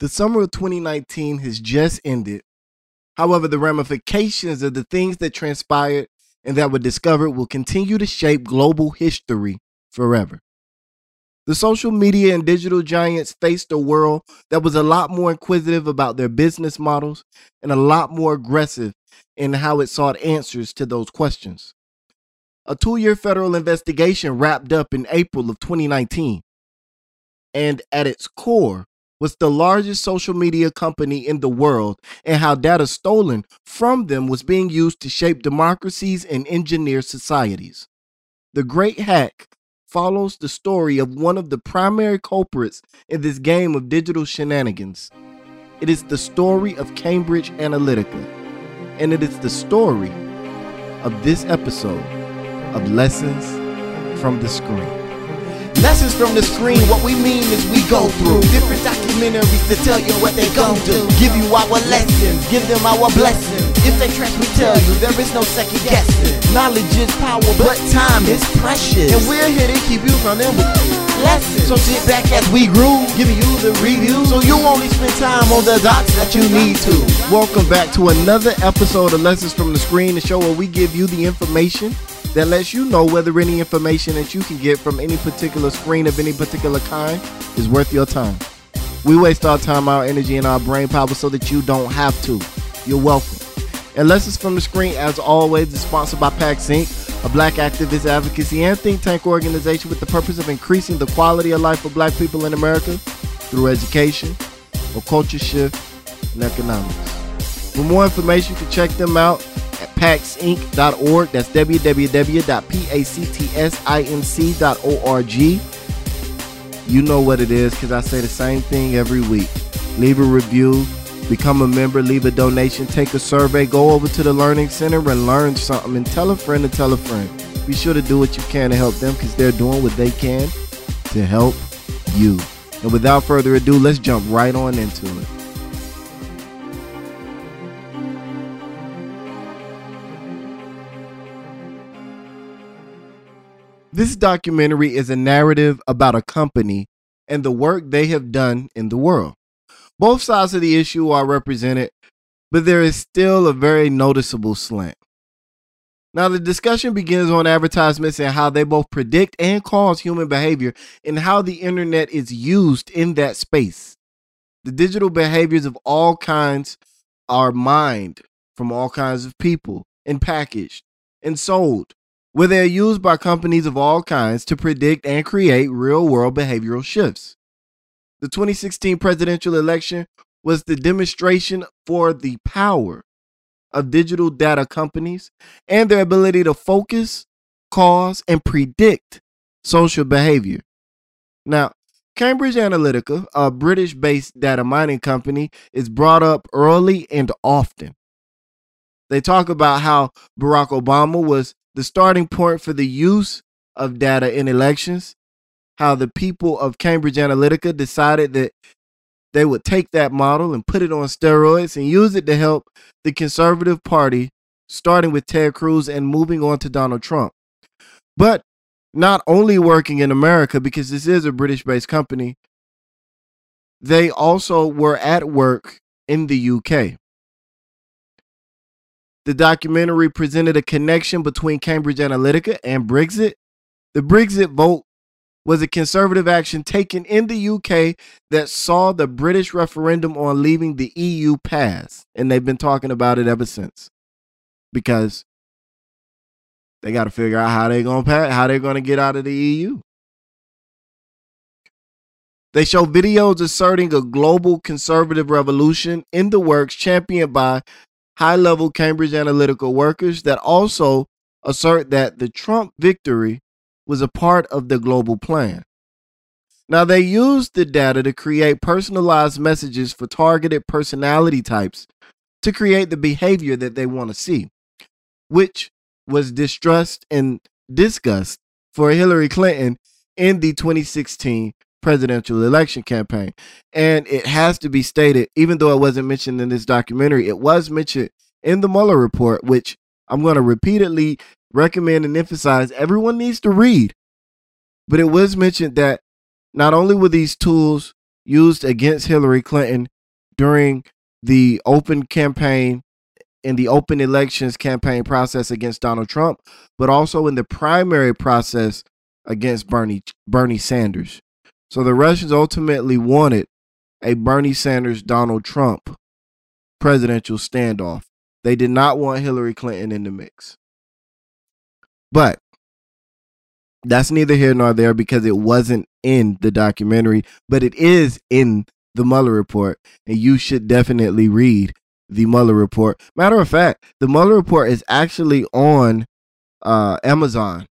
The summer of 2019 has just ended. However, the ramifications of the things that transpired and that were discovered will continue to shape global history forever. The social media and digital giants faced a world that was a lot more inquisitive about their business models and a lot more aggressive in how it sought answers to those questions. A 2-year federal investigation wrapped up in April of 2019, and at its core was the largest social media company in the world and how data stolen from them was being used to shape democracies and engineer societies. The Great Hack follows the story of one of the primary culprits in this game of digital shenanigans. It is the story of Cambridge Analytica, and it is the story of this episode of Lessons from the Screen. Lessons from the screen, what we mean is we go through different documentaries to tell you what they gon' do. Give you our lessons, give them our blessings. If they trash, we tell you there is no second guessing. Knowledge is power, but time is precious. And we're here to keep you running with lessons. So sit back as we groove, giving you the review, so you only spend time on the dots that you need to. Welcome back to another episode of Lessons from the Screen, the show where we give you the information that lets you know whether any information that you can get from any particular screen of any particular kind is worth your time. We waste our time, our energy, and our brain power so that you don't have to. You're welcome. And Lessons from the Screen, as always, is sponsored by PAX Inc., a black activist advocacy and think tank organization with the purpose of increasing the quality of life for black people in America through education, or culture shift, and economics. For more information, you can check them out at paxinc.org. That's www.paxinc.org. You know what it is because I say the same thing every week. Leave a review, become a member, leave a donation, take a survey, go over to the Learning Center and learn something, and tell a friend to tell a friend. Be sure to do what you can to help them because they're doing what they can to help you. And without further ado, let's jump right on into it. This documentary is a narrative about a company and the work they have done in the world. Both sides of the issue are represented, but there is still a very noticeable slant. Now, the discussion begins on advertisements and how they both predict and cause human behavior and how the internet is used in that space. The digital behaviors of all kinds are mined from all kinds of people and packaged and sold, where they are used by companies of all kinds to predict and create real-world behavioral shifts. The 2016 presidential election was the demonstration for the power of digital data companies and their ability to focus, cause, and predict social behavior. Now, Cambridge Analytica, a British-based data mining company, is brought up early and often. They talk about how Barack Obama was the starting point for the use of data in elections, how the people of Cambridge Analytica decided that they would take that model and put it on steroids and use it to help the conservative party, starting with Ted Cruz and moving on to Donald Trump. But not only working in America, because this is a British-based company, they also were at work in the UK. The documentary presented a connection between Cambridge Analytica and Brexit. The Brexit vote was a conservative action taken in the UK that saw the British referendum on leaving the EU pass. And they've been talking about it ever since. Because they got to figure out how they're going to get out of the EU. They show videos asserting a global conservative revolution in the works championed by high-level Cambridge Analytica workers that also assert that the Trump victory was a part of the global plan. Now, they used the data to create personalized messages for targeted personality types to create the behavior that they want to see, which was distrust and disgust for Hillary Clinton in the 2016 presidential election campaign. And it has to be stated, even though it wasn't mentioned in this documentary, it was mentioned in the Mueller report, which I'm going to repeatedly recommend and emphasize everyone needs to read. But it was mentioned that not only were these tools used against Hillary Clinton during the open campaign, in the open elections campaign process against Donald Trump, but also in the primary process against Bernie Sanders. So the Russians ultimately wanted a Bernie Sanders, Donald Trump presidential standoff. They did not want Hillary Clinton in the mix. But that's neither here nor there because it wasn't in the documentary, but it is in the Mueller report, and you should definitely read the Mueller report. Matter of fact, the Mueller report is actually on Amazon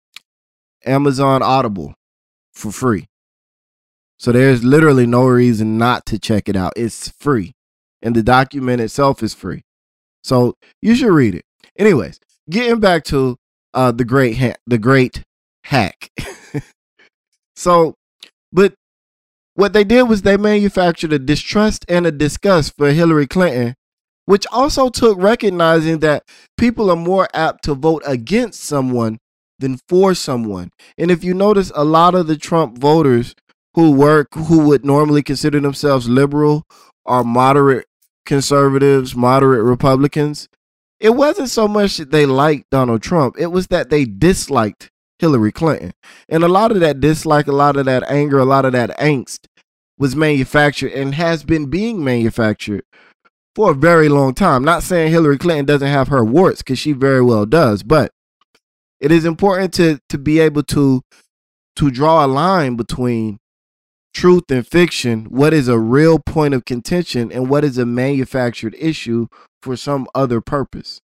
Audible for free. So there's literally no reason not to check it out. It's free, and the document itself is free. So you should read it. Anyways, getting back to the great hack. So, but what they did was they manufactured a distrust and a disgust for Hillary Clinton, which also took recognizing that people are more apt to vote against someone than for someone. And if you notice, a lot of the Trump voters who would normally consider themselves liberal or moderate conservatives, moderate Republicans, it wasn't so much that they liked Donald Trump. It was that they disliked Hillary Clinton. And a lot of that dislike, a lot of that anger, a lot of that angst was manufactured and has been being manufactured for a very long time. Not saying Hillary Clinton doesn't have her warts, because she very well does, but it is important to be able to draw a line between truth and fiction, what is a real point of contention and what is a manufactured issue for some other purpose.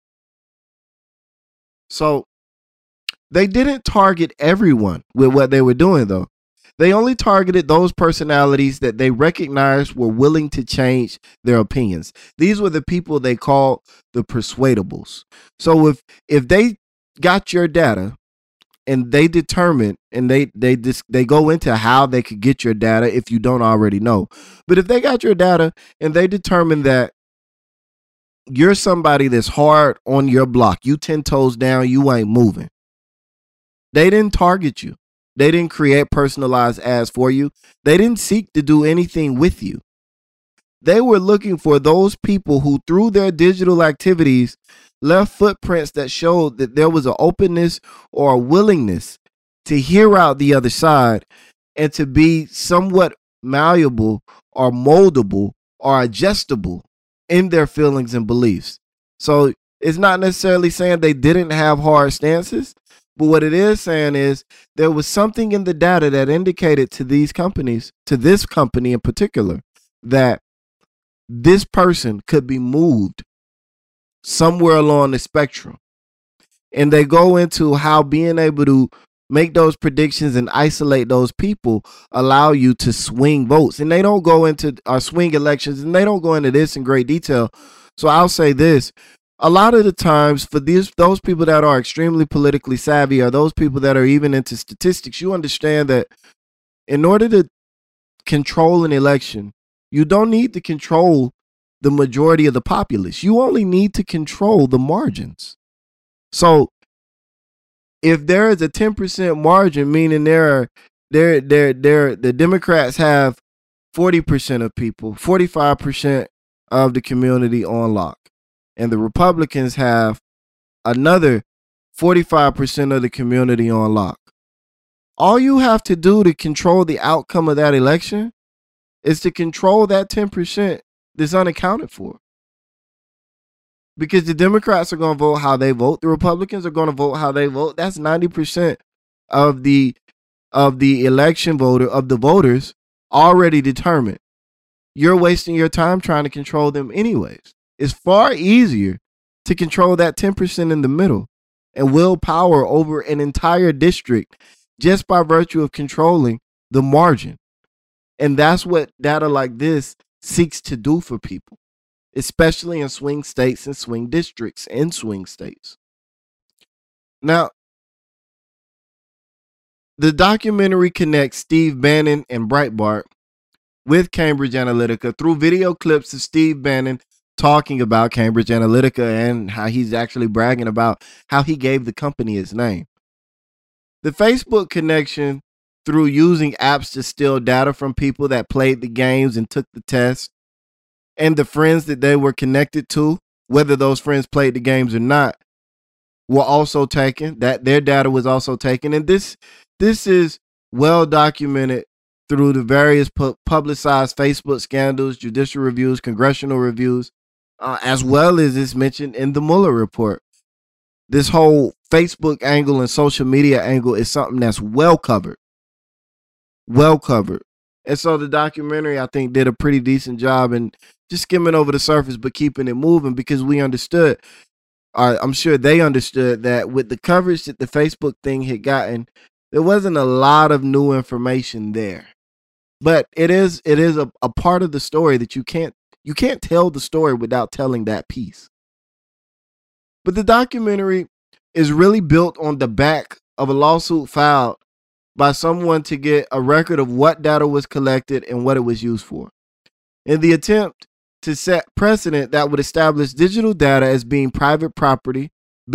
So they didn't target everyone with what they were doing, though. They only targeted those personalities that they recognized were willing to change their opinions. These were the people they called the persuadables. So if they got your data and they determined, and they go into how they could get your data if you don't already know. But if they got your data and they determined that you're somebody that's hard on your block, you 10 toes down, you ain't moving, they didn't target you. They didn't create personalized ads for you. They didn't seek to do anything with you. They were looking for those people who, through their digital activities, left footprints that showed that there was an openness or a willingness to hear out the other side and to be somewhat malleable or moldable or adjustable in their feelings and beliefs. So it's not necessarily saying they didn't have hard stances, but what it is saying is there was something in the data that indicated to these companies, to this company in particular, that this person could be moved somewhere along the spectrum. And they go into how being able to make those predictions and isolate those people allow you to swing votes. And they don't go into swing elections, and they don't go into this in great detail. So I'll say this. A lot of the times for those people that are extremely politically savvy, or those people that are even into statistics, you understand that in order to control an election, you don't need to control the majority of the populace. You only need to control the margins. So if there is a 10% margin, meaning the Democrats have 40% of people, 45% of the community on lock, and the Republicans have another 45% of the community on lock. All you have to do to control the outcome of that election is to control that 10% that's unaccounted for. Because the Democrats are going to vote how they vote. The Republicans are going to vote how they vote. That's 90% of the election voter, of the voters, already determined. You're wasting your time trying to control them anyways. It's far easier to control that 10% in the middle and wield power over an entire district just by virtue of controlling the margin. And that's what data like this seeks to do for people, especially in swing states and swing districts and swing states. Now, the documentary connects Steve Bannon and Breitbart with Cambridge Analytica through video clips of Steve Bannon talking about Cambridge Analytica and how he's actually bragging about how he gave the company its name. The Facebook connection through using apps to steal data from people that played the games and took the test and the friends that they were connected to, whether those friends played the games or not, were also taken. That their data was also taken, and this is well documented through the various publicized Facebook scandals, judicial reviews, congressional reviews, as well as it's mentioned in the Mueller report. This whole Facebook angle and social media angle is something that's well covered. Well covered. And so the documentary, I think, did a pretty decent job in just skimming over the surface, but keeping it moving, because we understood, I'm sure they understood, that with the coverage that the Facebook thing had gotten, there wasn't a lot of new information there. But it is a part of the story that you can't tell the story without telling that piece. But the documentary is really built on the back of a lawsuit filed by someone to get a record of what data was collected and what it was used for, in the attempt to set precedent that would establish digital data as being the private property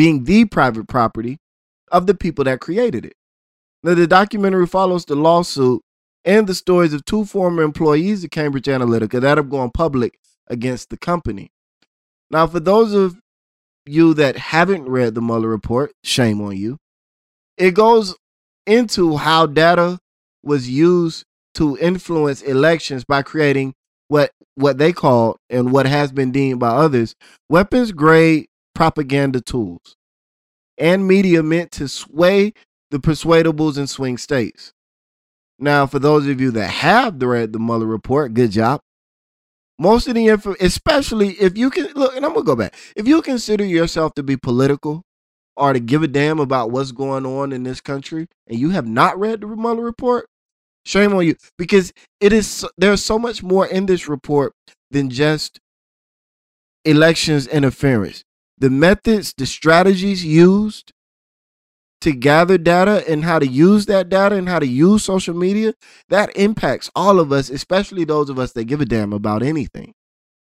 of the people that created it. Now, the documentary follows the lawsuit and the stories of two former employees of Cambridge Analytica that have gone public against the company. Now, for those of you that haven't read the Mueller report, shame on you. It goes into how data was used to influence elections by creating what they call, and what has been deemed by others, weapons grade propaganda tools and media meant to sway the persuadables in swing states. Now, for those of you that have read the Mueller report, good job. Most of the info, especially if you can look, and I'm gonna go back. If you consider yourself to be political or to give a damn about what's going on in this country, and you have not read the Mueller report, shame on you, because there's so much more in this report than just elections interference. The methods, the strategies used to gather data, and how to use that data, and how to use social media, that impacts all of us, especially those of us that give a damn about anything.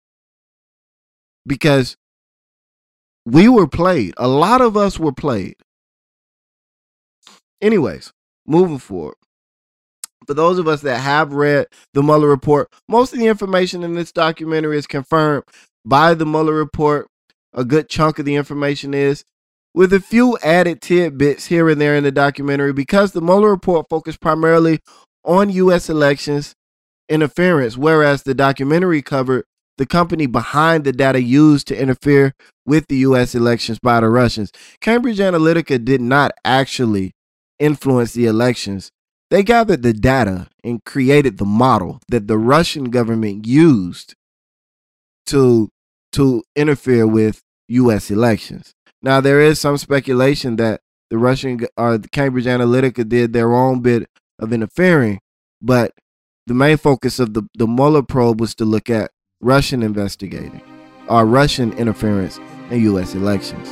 Because we were played. A lot of us were played. Anyways, moving forward. For those of us that have read the Mueller report, most of the information in this documentary is confirmed by the Mueller report. A good chunk of the information is, with a few added tidbits here and there in the documentary, because the Mueller report focused primarily on U.S. elections interference, whereas the documentary covered the company behind the data used to interfere with the U.S. elections by the Russians. Cambridge Analytica did not actually influence the elections. They gathered the data and created the model that the Russian government used to interfere with U.S. elections. Now, there is some speculation that the Cambridge Analytica did their own bit of interfering, but the main focus of the Mueller probe was to look at Russian investigating or Russian interference in U.S. elections.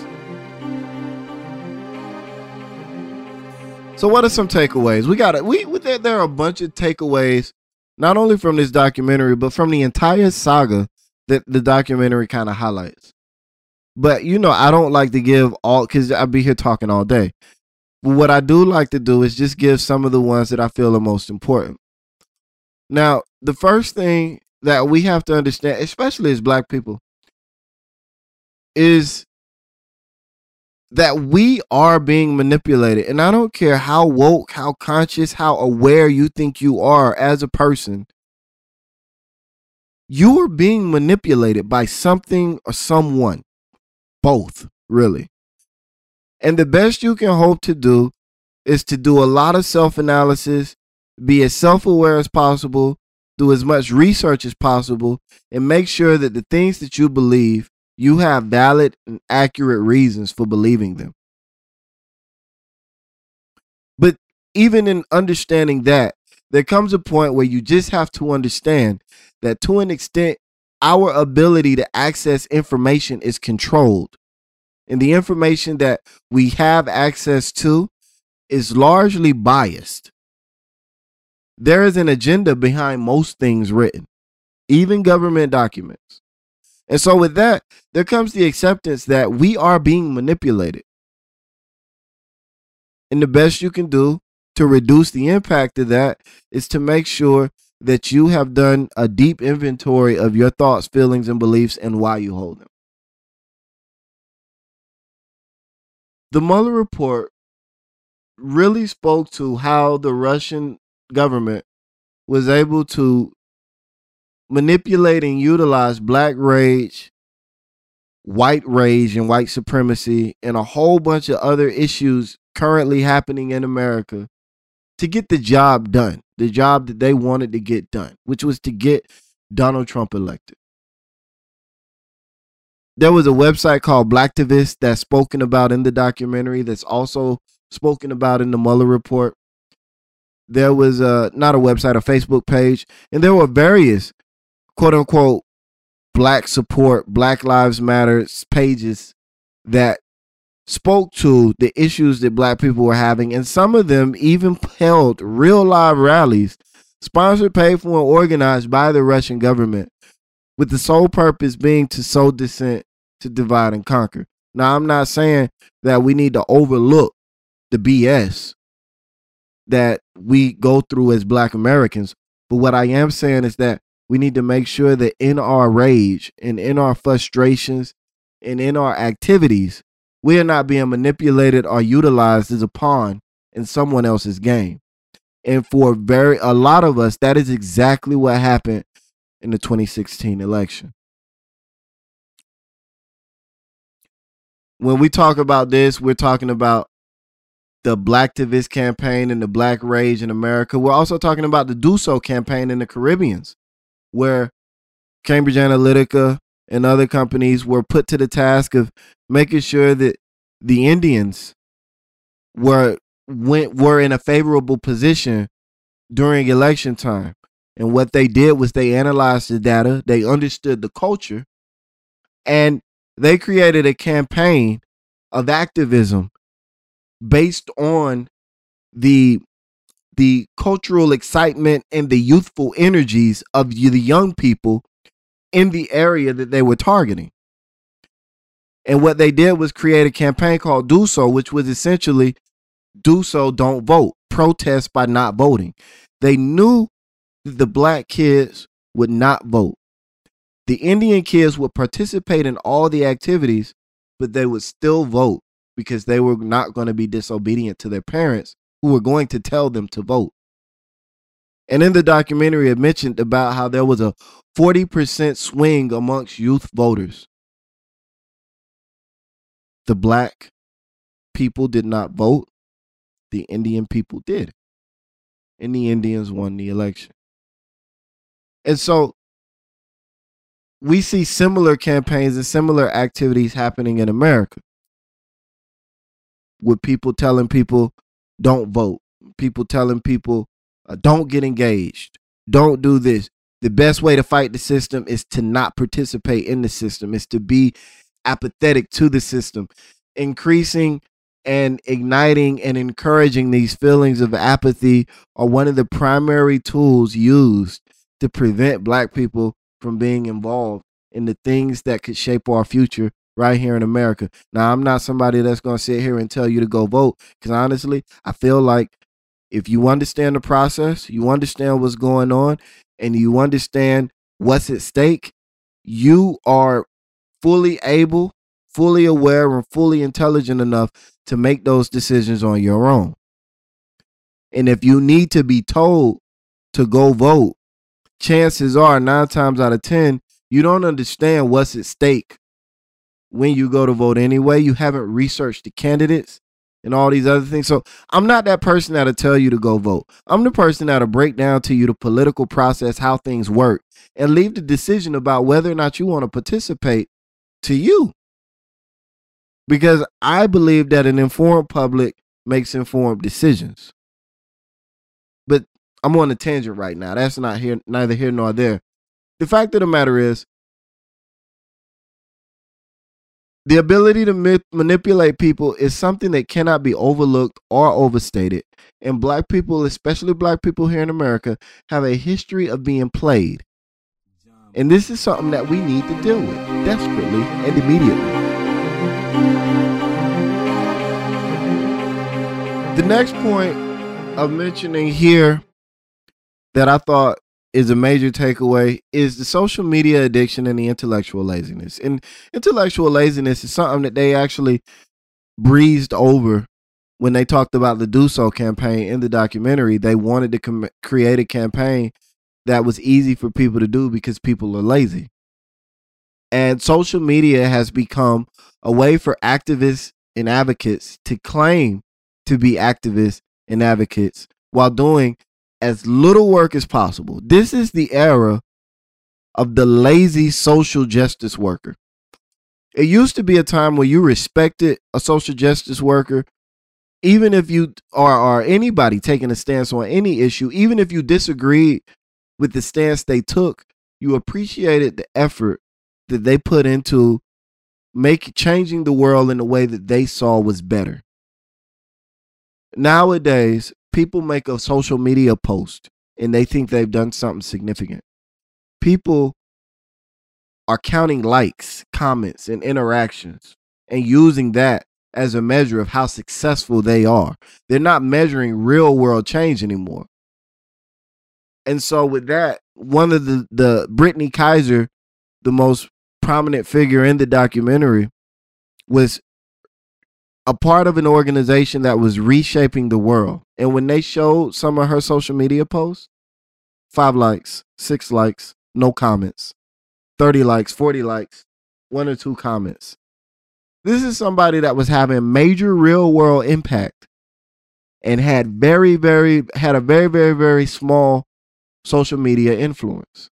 So, what are some takeaways? There are a bunch of takeaways, not only from this documentary, but from the entire saga that the documentary kind of highlights. But, I don't like to give all, because I'll be here talking all day. But what I do like to do is just give some of the ones that I feel are most important. Now, the first thing that we have to understand, especially as Black people, is that we are being manipulated. And I don't care how woke, how conscious, how aware you think you are as a person, you are being manipulated by something or someone. Both, really. And the best you can hope to do is to do a lot of self-analysis, be as self-aware as possible, do as much research as possible, and make sure that the things that you believe, you have valid and accurate reasons for believing them. But even in understanding that, there comes a point where you just have to understand that, to an extent, our ability to access information is controlled. And the information that we have access to is largely biased. There is an agenda behind most things written, even government documents. And so with that, there comes the acceptance that we are being manipulated. And the best you can do to reduce the impact of that is to make sure that you have done a deep inventory of your thoughts, feelings, and beliefs and why you hold them. The Mueller report really spoke to how the Russian government was able to manipulate and utilize black rage, white rage, and white supremacy, and a whole bunch of other issues currently happening in America to get the job done, the job that they wanted to get done, which was to get Donald Trump elected. There was a website called Blacktivist that's spoken about in the documentary, that's also spoken about in the Mueller report. There was not a website, a Facebook page, and there were various quote unquote black support, Black Lives Matter pages that spoke to the issues that black people were having, and some of them even held real live rallies sponsored, paid for, and organized by the Russian government, with the sole purpose being to sow dissent, to divide and conquer. Now, I'm not saying that we need to overlook the BS that we go through as black Americans, but what I am saying is that we need to make sure that in our rage and in our frustrations and in our activities, we are not being manipulated or utilized as a pawn in someone else's game. And for a lot of us, that is exactly what happened in the 2016 election. When we talk about this, we're talking about the Blacktivist campaign and the Black Rage in America. We're also talking about the Do So campaign in the Caribbean, where Cambridge Analytica and other companies were put to the task of making sure that the Indians were in a favorable position during election time. And what they did was they analyzed the data, they understood the culture, and they created a campaign of activism based on the cultural excitement and the youthful energies of the young people in the area that they were targeting. And what they did was create a campaign called Do So, which was essentially do so, don't vote, protest by not voting. They knew that the black kids would not vote. The Indian kids would participate in all the activities, but they would still vote because they were not going to be disobedient to their parents who were going to tell them to vote. And in the documentary, it mentioned about how there was a 40% swing amongst youth voters. The black people did not vote. The Indian people did. And the Indians won the election. And so we see similar campaigns and similar activities happening in America, with people telling people don't vote, people telling people don't get engaged, don't do this. The best way to fight the system is to not participate in the system, is to be apathetic to the system. Increasing and igniting and encouraging these feelings of apathy are one of the primary tools used to prevent black people from being involved in the things that could shape our future right here in America. Now, I'm not somebody that's going to sit here and tell you to go vote, because honestly, I feel like if you understand the process, you understand what's going on, and you understand what's at stake, you are fully able, fully aware, and fully intelligent enough to make those decisions on your own. And if you need to be told to go vote, chances are 9 times out of 10, you don't understand what's at stake when you go to vote anyway. You haven't researched the candidates and all these other things. So I'm not that person that'll tell you to go vote. I'm the person that'll break down to you the political process, how things work, and leave the decision about whether or not you want to participate to you. Because I believe that an informed public makes informed decisions. But I'm on a tangent right now. That's neither here nor there. The fact of the matter is, the ability to manipulate people is something that cannot be overlooked or overstated. And black people, especially black people here in America, have a history of being played. And this is something that we need to deal with desperately and immediately. The next point of mentioning here that I thought is a major takeaway is the social media addiction and the intellectual laziness. And intellectual laziness is something that they actually breezed over when they talked about the Do So campaign in the documentary. They wanted to create a campaign that was easy for people to do because people are lazy. And social media has become a way for activists and advocates to claim to be activists and advocates while doing as little work as possible. This is the era of the lazy social justice worker. It used to be a time where you respected a social justice worker, even if you or anybody taking a stance on any issue, even if you disagreed with the stance they took, you appreciated the effort that they put into changing the world in a way that they saw was better. Nowadays, people make a social media post and they think they've done something significant. People are counting likes, comments, and interactions and using that as a measure of how successful they are. They're not measuring real world change anymore. And so with that, one of the Brittany Kaiser, the most prominent figure in the documentary, was a part of an organization that was reshaping the world. And when they showed some of her social media posts, 5 likes, 6 likes, no comments, 30 likes, 40 likes, 1 or 2 comments. This is somebody that was having major real world impact and had a very, very small social media influence.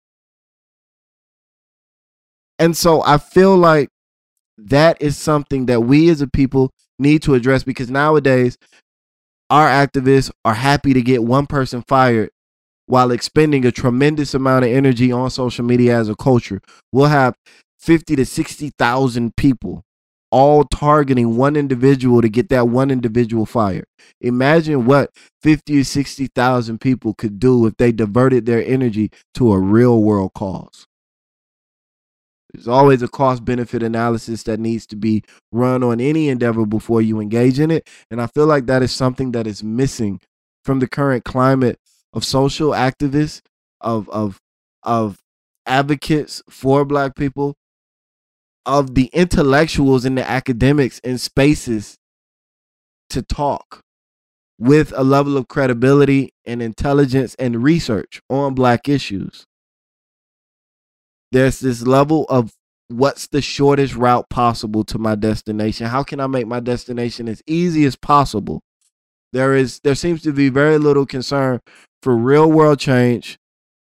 And so I feel like that is something that we as a people need to address, because nowadays our activists are happy to get one person fired while expending a tremendous amount of energy on social media as a culture. We'll have 50 to 60,000 people all targeting one individual to get that one individual fired. Imagine what 50 or 60,000 people could do if they diverted their energy to a real world cause. There's always a cost-benefit analysis that needs to be run on any endeavor before you engage in it. And I feel like that is something that is missing from the current climate of social activists, of advocates for Black people, of the intellectuals and the academics in spaces to talk with a level of credibility and intelligence and research on Black issues. There's this level of what's the shortest route possible to my destination? How can I make my destination as easy as possible? There seems to be very little concern for real world change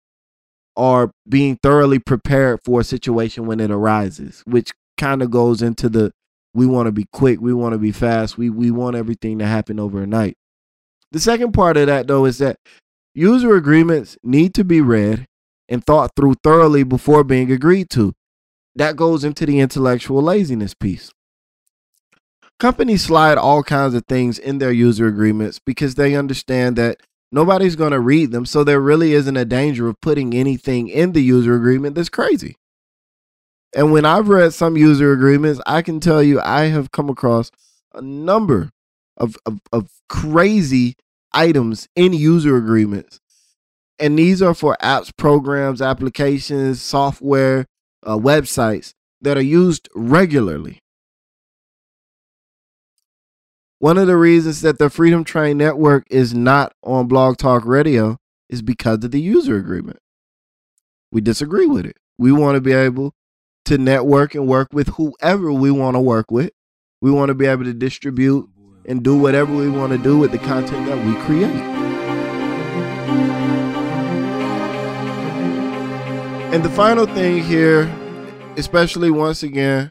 or being thoroughly prepared for a situation when it arises, which kind of goes into we want to be quick, we want to be fast, we want everything to happen overnight. The second part of that, though, is that user agreements need to be read and thought through thoroughly before being agreed to. That goes into the intellectual laziness piece. Companies slide all kinds of things in their user agreements because they understand that nobody's going to read them, so there really isn't a danger of putting anything in the user agreement that's crazy. And when I've read some user agreements, I can tell you I have come across a number of crazy items in user agreements. And these are for apps, programs, applications, software, websites that are used regularly. One of the reasons that the Freedom Train Network is not on Blog Talk Radio is because of the user agreement. We disagree with it. We want to be able to network and work with whoever we want to work with. We want to be able to distribute and do whatever we want to do with the content that we create. And the final thing here, especially once again,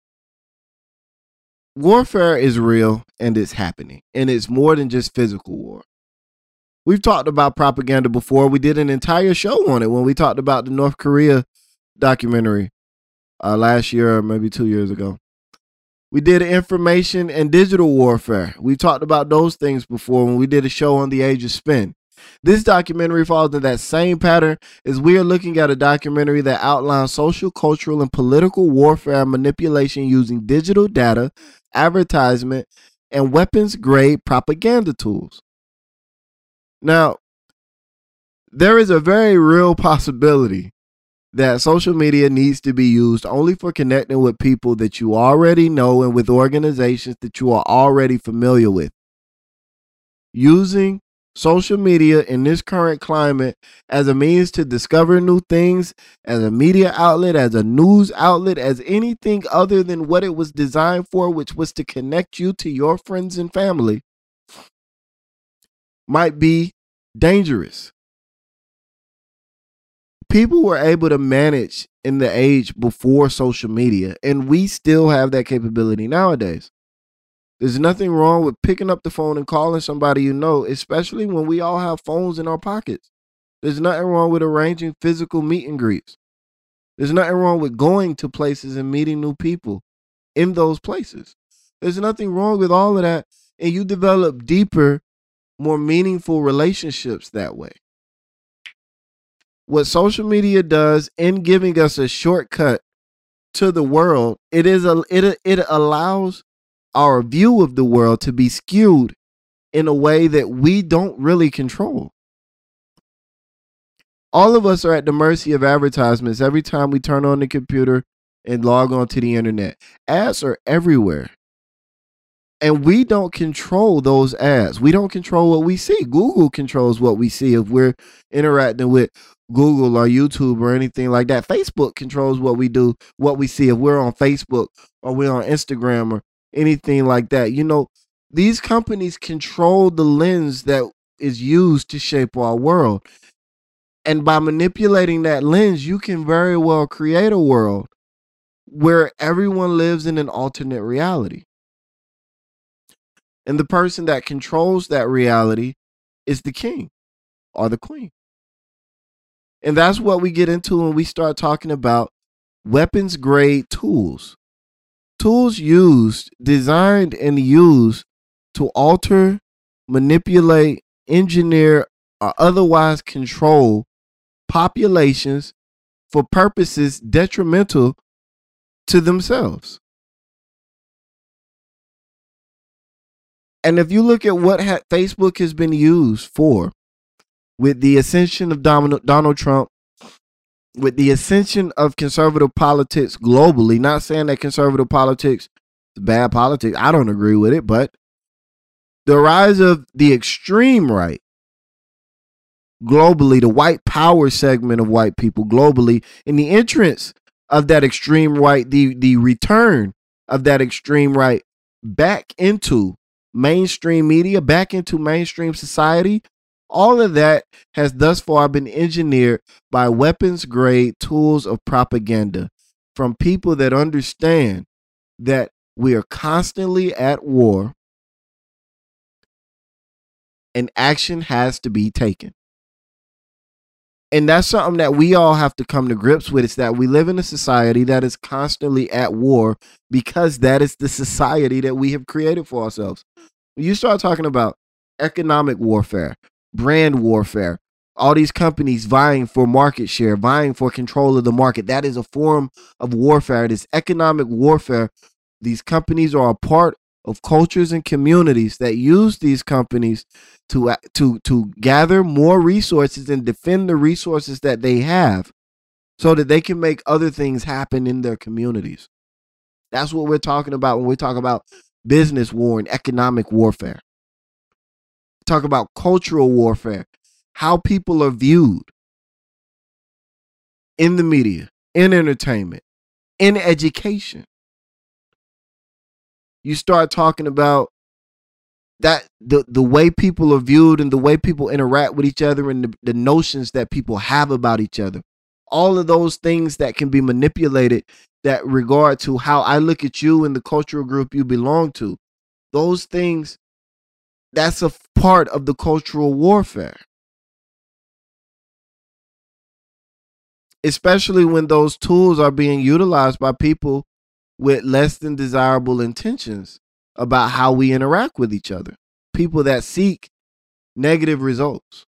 warfare is real and it's happening. And it's more than just physical war. We've talked about propaganda before. We did an entire show on it when we talked about the North Korea documentary last year or maybe 2 years ago. We did information and digital warfare. We talked about those things before when we did a show on the Age of Spin. This documentary falls in that same pattern as we are looking at a documentary that outlines social, cultural, and political warfare and manipulation using digital data, advertisement, and weapons-grade propaganda tools. Now, There is a very real possibility that social media needs to be used only for connecting with people that you already know and with organizations that you are already familiar with. Using social media in this current climate as a means to discover new things, as a media outlet, as a news outlet, as anything other than what it was designed for, which was to connect you to your friends and family, might be dangerous. People were able to manage in the age before social media, and we still have that capability nowadays. There's nothing wrong with picking up the phone and calling somebody you know, especially when we all have phones in our pockets. There's nothing wrong with arranging physical meet and greets. There's nothing wrong with going to places and meeting new people in those places. There's nothing wrong with all of that, and you develop deeper, more meaningful relationships that way. What social media does in giving us a shortcut to the world, it allows our view of the world to be skewed in a way that we don't really control. All of us are at the mercy of advertisements every time we turn on the computer and log on to the internet. Ads are everywhere. And we don't control those ads. We don't control what we see. Google controls what we see if we're interacting with Google or YouTube or anything like that. Facebook controls what we do, what we see if we're on Facebook or we're on Instagram or anything like that. You know, these companies control the lens that is used to shape our world. And by manipulating that lens, you can very well create a world where everyone lives in an alternate reality. And the person that controls that reality is the king or the queen. And that's what we get into when we start talking about weapons grade tools. Tools used, designed and used to alter, manipulate, engineer, or otherwise control populations for purposes detrimental to themselves. And if you look at what Facebook has been used for, with the ascension of Donald Trump, with the ascension of conservative politics globally, not saying that conservative politics is bad politics, I don't agree with it, but the rise of the extreme right globally, the white power segment of white people globally, and the entrance of that extreme right, the return of that extreme right back into mainstream media, back into mainstream society, all of that has thus far been engineered by weapons grade tools of propaganda from people that understand that we are constantly at war and action has to be taken. And that's something that we all have to come to grips with, is that we live in a society that is constantly at war because that is the society that we have created for ourselves. When you start talking about economic warfare, brand warfare, all these companies vying for market share, vying for control of the market, that is a form of warfare. It is economic warfare. These companies are a part of cultures and communities that use these companies to gather more resources and defend the resources that they have so that they can make other things happen in their communities. That's what we're talking about when we talk about business war and economic warfare. Talk about cultural warfare, how people are viewed in the media, in entertainment, in education. You start talking about that the way people are viewed and the way people interact with each other and the notions that people have about each other. All of those things that can be manipulated that regard to how I look at you and the cultural group you belong to. Those things, that's a part of the cultural warfare. Especially when those tools are being utilized by people with less than desirable intentions about how we interact with each other. People that seek negative results.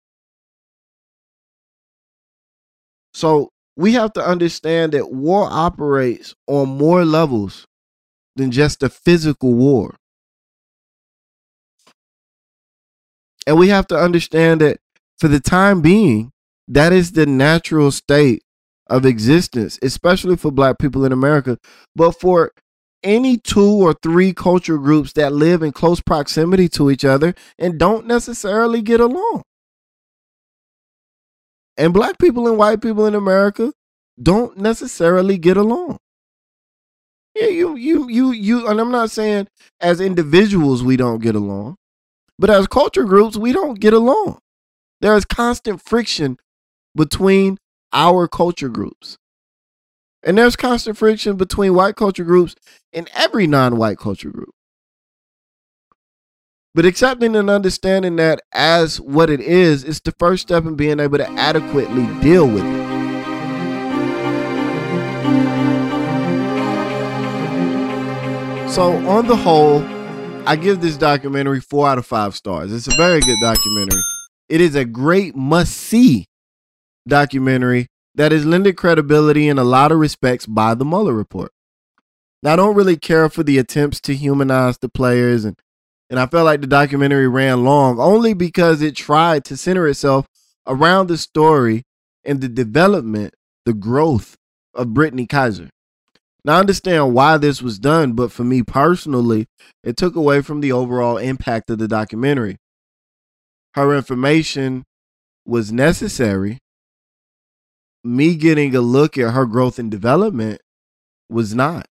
So we have to understand that war operates on more levels than just a physical war. And we have to understand that for the time being, That is the natural state of existence, especially for Black people in America. But for any 2 or 3 culture groups that live in close proximity to each other and don't necessarily get along. And Black people and white people in America don't necessarily get along. Yeah, you, and I'm not saying as individuals we don't get along, but as culture groups, we don't get along. There is constant friction between our culture groups. And there's constant friction between white culture groups and every non-white culture group. But accepting and understanding that as what it is the first step in being able to adequately deal with it. So on the whole, I give this documentary 4 out of 5 stars. It's a very good documentary. It is a great must-see documentary that is lended credibility in a lot of respects by the Mueller report. Now, I don't really care for the attempts to humanize the players, and I felt like the documentary ran long only because it tried to center itself around the story and the development, the growth of Brittany Kaiser. Now, I understand why this was done, but for me personally, it took away from the overall impact of the documentary. Her information was necessary. Me getting a look at her growth and development was not.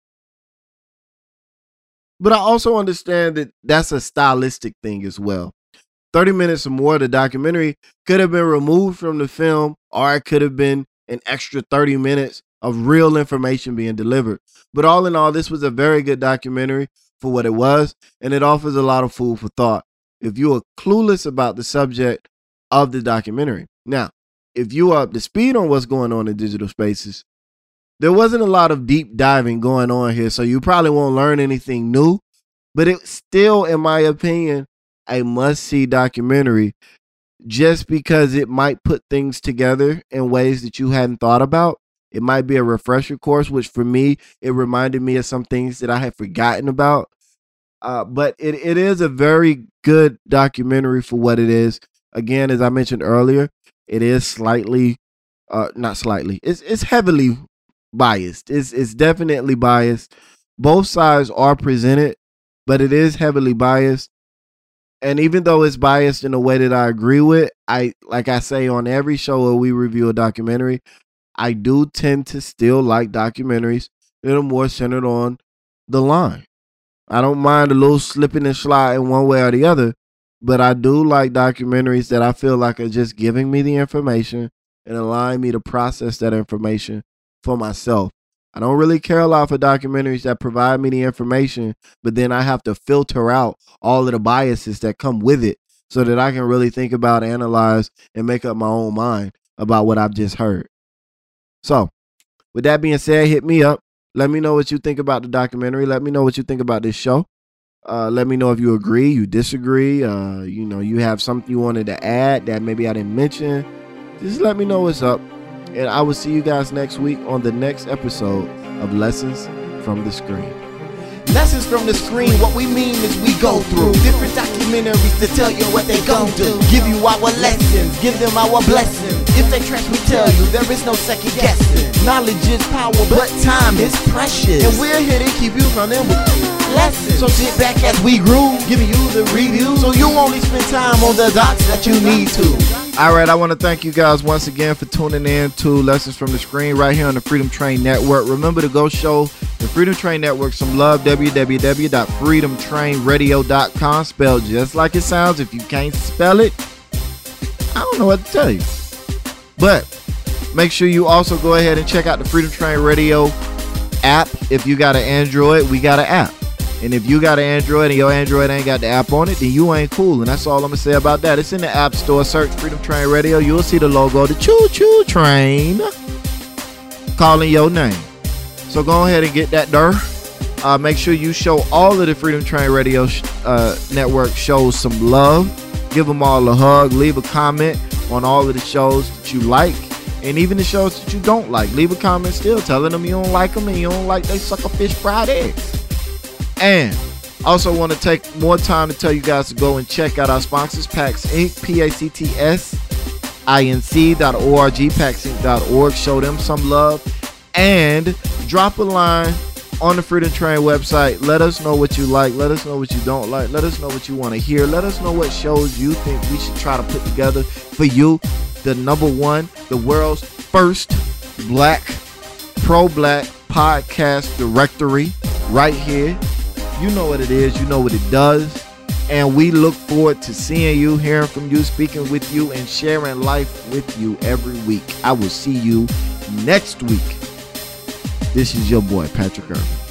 But I also understand that that's a stylistic thing as well. 30 minutes or more of the documentary could have been removed from the film, or it could have been an extra 30 minutes of real information being delivered. But all in all, this was a very good documentary for what it was, and it offers a lot of food for thought if you are clueless about the subject of the documentary. Now, if you are up to speed on what's going on in digital spaces, there wasn't a lot of deep diving going on here, so you probably won't learn anything new, but it's still, in my opinion, a must-see documentary just because it might put things together in ways that you hadn't thought about. It might be a refresher course, which for me, it reminded me of some things that I had forgotten about. But it is a very good documentary for what it is. Again, as I mentioned earlier, it is slightly, not slightly, it's heavily biased. It's definitely biased. Both sides are presented, but it is heavily biased. And even though it's biased in a way that I agree with, like I say on every show where we review a documentary, I do tend to still like documentaries that are more centered on the line. I don't mind a little slipping and sliding one way or the other, but I do like documentaries that I feel like are just giving me the information and allowing me to process that information for myself. I don't really care a lot for documentaries that provide me the information, but then I have to filter out all of the biases that come with it so that I can really think about, analyze, and make up my own mind about what I've just heard. So, with that being said, hit me up. Let me know what you think about the documentary. Let me know what you think about this show. Let me know if you agree, you disagree, you have something you wanted to add that maybe I didn't mention. Just let me know what's up. And I will see you guys next week on the next episode of Lessons from the Screen. Lessons from the Screen, what we mean is we go through different documentaries to tell you what they gon' do. Give you our lessons, give them our blessings. If they trash, we tell you there is no second guessing. Knowledge is power, but time is precious. And we're here to keep you running with lessons. So sit back as we groove, giving you the review, so you only spend time on the docs that you need to. Alright, I want to thank you guys once again for tuning in to Lessons from the Screen right here on the Freedom Train Network. Remember to go show the Freedom Train Network some love. www.freedomtrainradio.com, spelled just like it sounds. If you can't spell it, I don't know what to tell you. But make sure you also go ahead and check out the Freedom Train Radio app. If you got an Android, we got an app. And if you got an Android and your Android ain't got the app on it, then you ain't cool. And that's all I'm going to say about that. It's in the App Store. Search Freedom Train Radio. You'll see the logo, the choo-choo train, calling your name. So go ahead and get that there. Make sure you show all of the Freedom Train Radio Network shows some love. Give them all a hug. Leave a comment on all of the shows that you like. And even the shows that you don't like. Leave a comment still telling them you don't like them and you don't like they sucker fish fried eggs. And also want to take more time to tell you guys to go and check out our sponsors, PAX Inc., PACTS, paxinc.org. Show them some love and drop a line on the Freedom Train website. Let us know what you like. Let us know what you don't like. Let us know what you want to hear. Let us know what shows you think we should try to put together for you. The #1, the world's first black, pro-black podcast directory right here. You know what it is. You know what it does. And we look forward to seeing you, hearing from you, speaking with you, and sharing life with you every week. I will see you next week. This is your boy, Patrick Irvin.